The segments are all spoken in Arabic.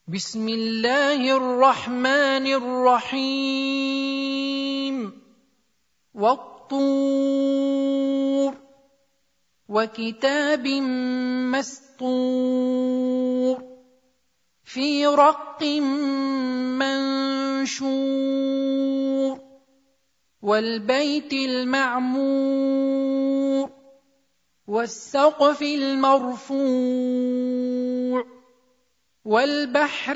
بسم الله الرحمن الرحيم. والطور وكتاب مسطور في رق منشور والبيت المعمور والسقف المرفوع والبحر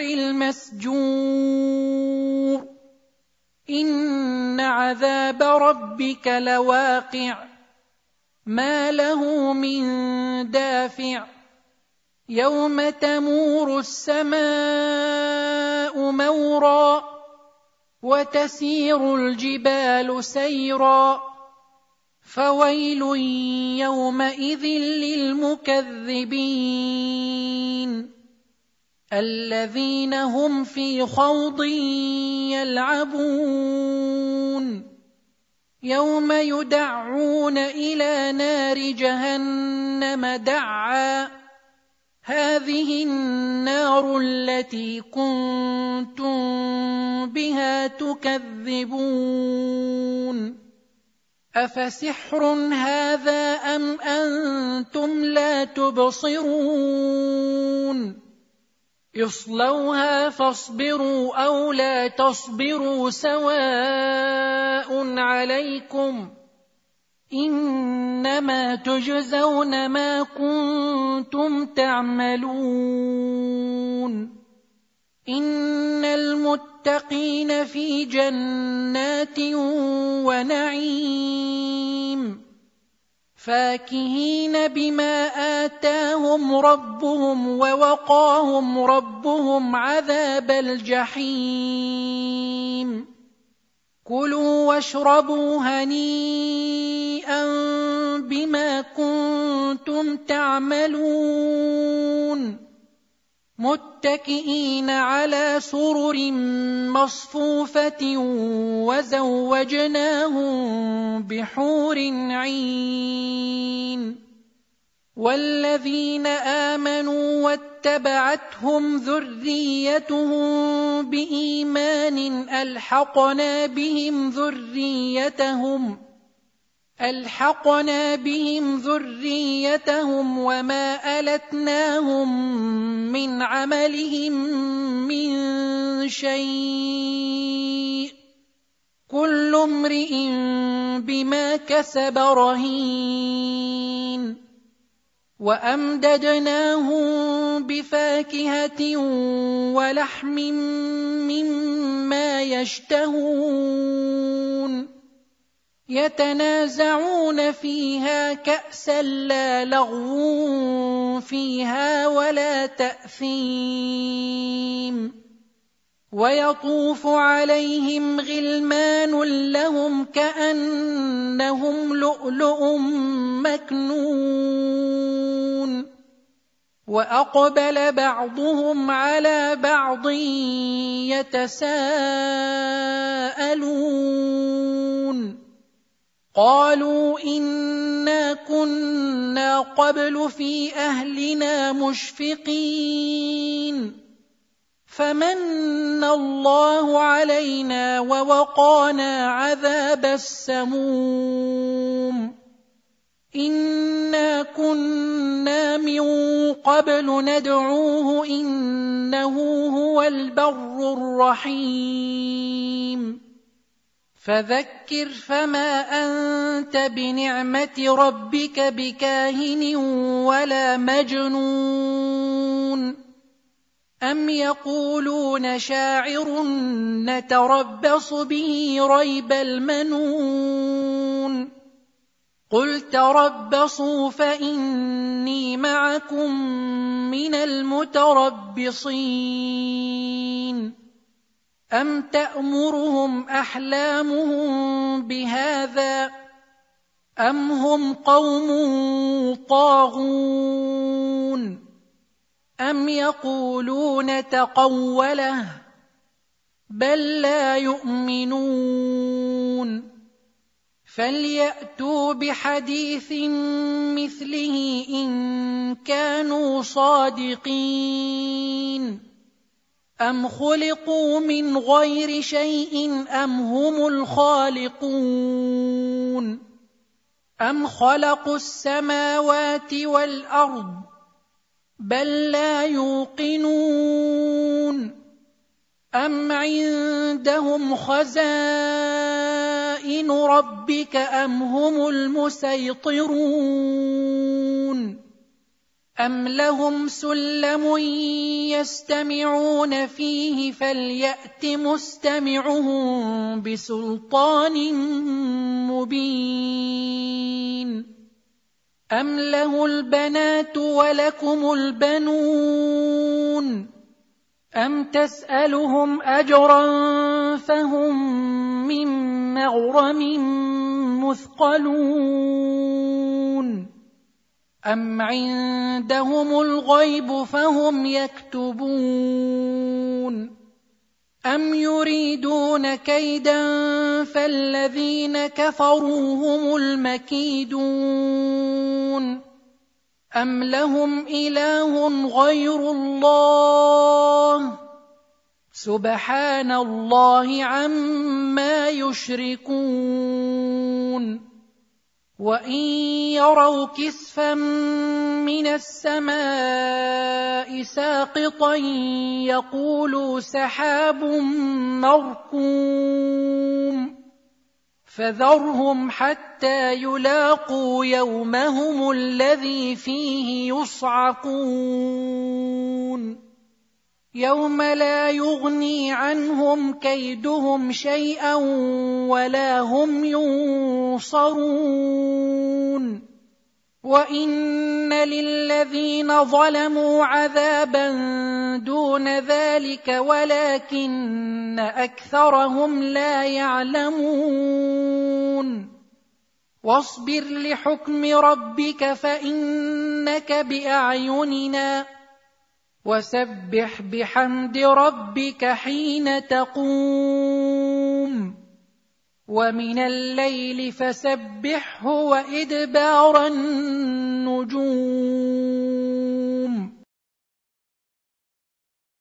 المسجور إن عذاب ربك لواقع ما له من دافع يوم تمور السماء مورا وتسير الجبال سيرا فويل يومئذ للمكذبين الذين هم في خوض يلعبون يوم يدعون إلى نار جهنم دعا هذه النار التي كنتم بها تكذبون أفسحر هذا أم أنتم لا تبصرون اصلوها فاصبروا أو لا تصبروا سواء عليكم إنما تجزون ما كنتم تعملون إن المتقين في جنات ونعيم فاكهين بما آتاهم ربهم ووقاهم ربهم عذاب الجحيم كلوا واشربوا هنيئا بما كنتم تعملون متكئين على سرر مصفوفة وزوجناهم بحور عين والذين آمنوا واتبعتهم ذريتهم بإيمان ألحقنا بهم ذريتهم وما ألتناهم من عملهم من شيء كل امرئ بما كسب رهين وأمددناهم بفاكهة ولحم مما يشتهون يتنازعون فيها كأسا لا لغو فيها ولا تأثيم ويطوف عليهم غلمان لهم كأنهم لؤلؤ مكنون وأقبل بعضهم على بعض يتساءلون قالوا إنا كنا قبل في أهلنا مشفقين فمن الله علينا ووقانا عذاب السموم إنا كنا من قبل ندعوه إنه هو البر الرحيم فذكر فما أنت بنعمة ربك بكاهن ولا مجنون أم يقولون شاعر نتربص به ريب المنون قل تربصوا فإني معكم من المتربصين أم تأمرهم أحلامهم بهذا أم هم قوم طاغون أم يقولون تقوله بل لا يؤمنون فليأتوا بحديث مثله إن كانوا صادقين أم خلقوا من غير شيء أم هم الخالقون أم خلقوا السماوات والأرض بل لا يوقنون أم عندهم خزائن ربك أم هم المسيطرون أم لهم سلم يستمعون فيه فليأت مستمعهم بسلطان مبين أم له البنات ولكم البنون أم تسألهم أجرا فهم من مغرم مثقلون أم عندهم الغيب فهم يكتبون أم يريدون كيدا فالذين كفروا هم المكيدون أم لهم إله غير الله سبحان الله عما يشركون وإن يروا كسفا من السماء ساقطا يقولوا سحاب مركوم فذرهم حتى يلاقوا يومهم الذي فيه يصعقون يوم لا يغني عنهم كيدهم شيئا ولا هم ينصرون وإن للذين ظلموا عذابا دون ذلك ولكن أكثرهم لا يعلمون واصبر لحكم ربك فإنك بأعيننا وسبح بحمد ربك حين تقوم ومن الليل فسبحه وإدبار النجوم